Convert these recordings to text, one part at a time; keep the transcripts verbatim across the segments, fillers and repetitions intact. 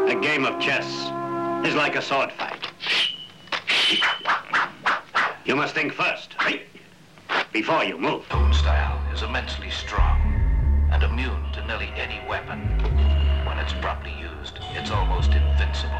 A game of chess is like a sword fight. You must think first, right? Before you move. Own style is immensely strong and immune to nearly any weapon. When it's properly used, it's almost invincible.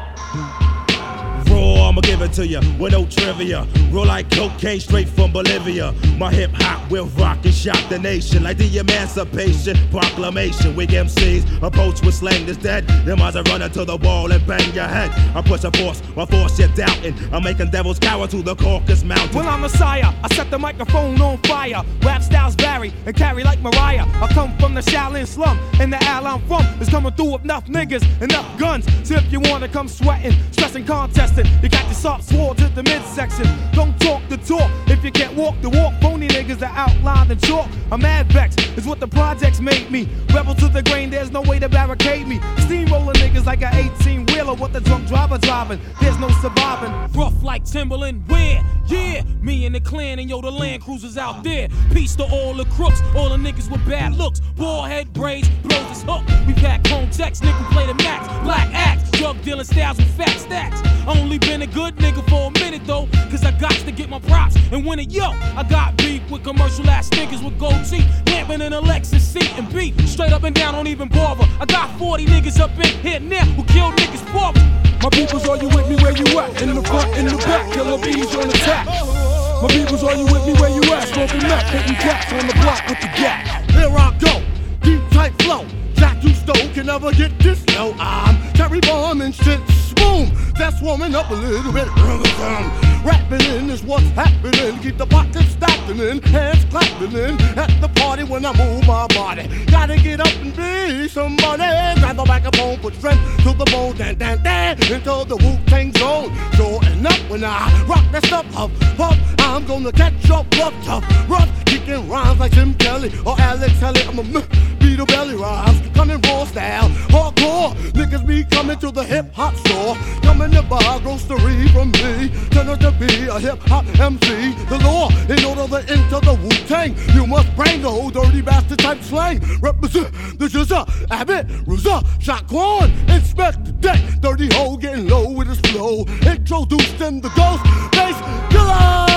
Raw, I'ma give it to you with no trivia. Roll like cocaine straight from Bolivia. My hip hop will rock and shock the nation like the Emancipation Proclamation. Wig M Cs approach with slang that's dead. Them eyes are running to the wall and bang your head. I push a force, my force you're doubting. I'm making devils cower to the Caucasus Mountains. Well, I'm Messiah, I set the microphone on fire. Rap styles vary and carry like Mariah. I come from the Shaolin slum, and the al I'm from is coming through with enough niggas, enough guns. So if you wanna come sweating, stressing, contesting, you got your soft sword to the midsection. Don't talk the talk if you can't walk the walk. Phony niggas are outlined in chalk. I'm mad vexed, is what the projects made me. Rebel to the grain, there's no way to barricade me. Steamroller niggas like an eighteen wheeler. What the drunk driver driving, there's no surviving. Rough like Timberland, where? Yeah, me and the clan and yo, the Land Cruisers out there. Peace to all the crooks, all the niggas with bad looks. Bald head braids, blows his hook. We pack context, nigga play the max. Black axe, drug dealing styles with fat stacks. Only been a good nigga for a minute though, cause I got to get my props and win it. Yo, I got beef with commercial ass niggas with gold teeth, lamping in a Lexus seat and beat straight up and down, don't even bother. I got forty niggas up in here now who kill niggas for me. My peoples, are you with me where you at? In the front, in the back, killer bees on attack. My peoples, are you with me where you at? Smoking meth, hitting cats on the block with the gap. Here I go, deep tight flow. Jack you stole can never get this low. I'm Terry Bomb and shit. Boom, that's warming up a little bit. Rapping in is what's happening. Keep the pockets stacking in, hands clapping in. At the party when I move my body, gotta get up and be somebody. Grab the microphone, put strength to the bone, dan dan dan into the Wu-Tang zone. Sure enough, when I rock that stuff up, up, I'm gonna catch up rough, tough, rough, kicking rhymes like Jim Kelly or Alex Haley. I'm a beat a belly rhymes, coming raw style, hardcore. Niggas be coming to the hip hop store, coming to buy grocery from me. Turn out to be a hip hop M C. The law, in order to enter the Wu-Tang, you must bring the whole dirty bastard type slang. Represent the Jizza, Abbott, Ruza, Shaquan, inspect the deck. Dirty hole getting low with his flow. Introduced in the ghost bass killer.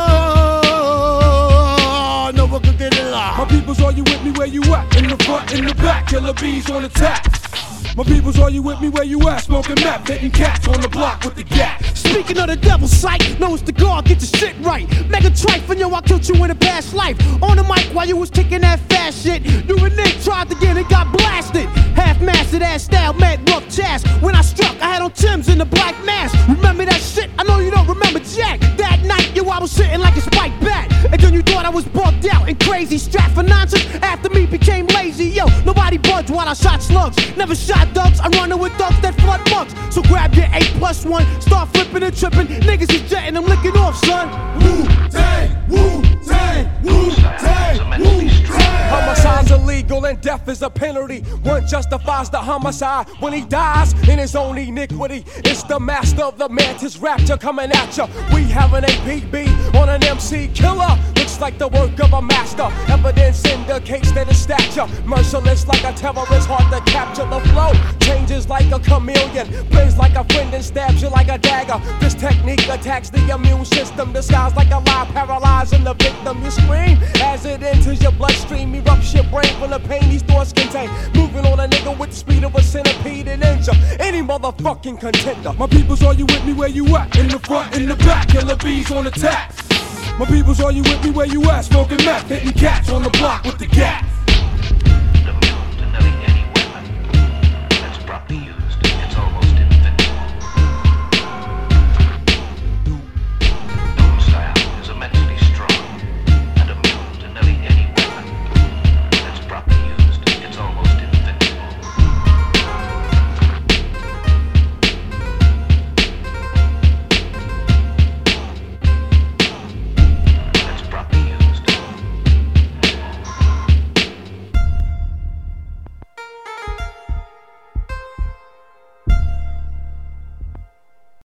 No one can get it live. My peoples, are you with me where you at? In the front, in the back, killer bees on attack. My peoples, are you with me where you at? Smoking meth, hitting cats on the block with the gap. Speaking of the devil's sight, know it's the guard, get your shit right. Mega trife, and yo, I killed you in a past life. On the mic while you was kicking that fast shit. You and Nick tried to get it, got blasted. Half-mastered ass style, mad rough chast. When I struck, I had on Tim's in the black mask. Remember that shit? I know you don't remember Jack. That night, yo, I was sitting like a spiked bat. And then you thought I was bugged out and crazy. Strapped for nonsense, after me became lazy. Yo, nobody budged while I shot slugs. Never shot ducks, I run with ducks that flood mugs. So grab your eight plus one, start flipping and tripping. Niggas is jetting, I'm licking off, son. Wu-Tang, Wu-Tang, Wu-Tang, Wu-Tang. Homicide's illegal and death is a penalty. One justifies the homicide when he dies in his own iniquity. It's the master of the mantis rapture coming at ya. We having a P B on an M C killer. Looks like the work of a master. Evidence indicates that his stature merciless like a terrorist, hard to capture. The flow changes like a chameleon, plays like a friend and stabs you like a dagger. This technique attacks the immune system, disguised like a lie, paralyzing the victim. You scream as it enters your bloodstream, erupts your brain from the pain these thoughts contain. Moving on a nigga with the speed of a centipede and injure any motherfucking contender. My peoples, are you with me where you at? In the front, in the back, killer bees on attack. My peoples, are you with me where you at? Smoking meth, hitting cats on the block with the gap.